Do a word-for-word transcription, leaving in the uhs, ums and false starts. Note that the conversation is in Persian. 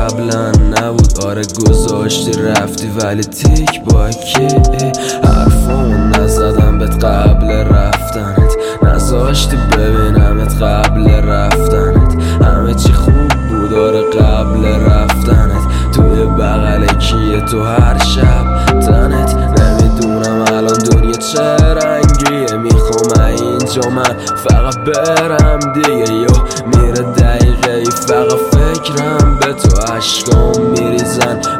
قبلا نبود. آره گذاشتی رفتی ولی تیک با کی؟ حرفامون نزدم بهت قبل رفتنت، نذاشتی ببینمت قبل رفتنت. همه چی خوب بود آره قبل رفتنت، توی بغل کیه تو هر شب تنت. نمیدونم الان دنیا چه رنگیه، میخوام اینجا من فقط برم دیگه. یا میره دقیقه ای فقط فکرم به تو، عشقام میریزن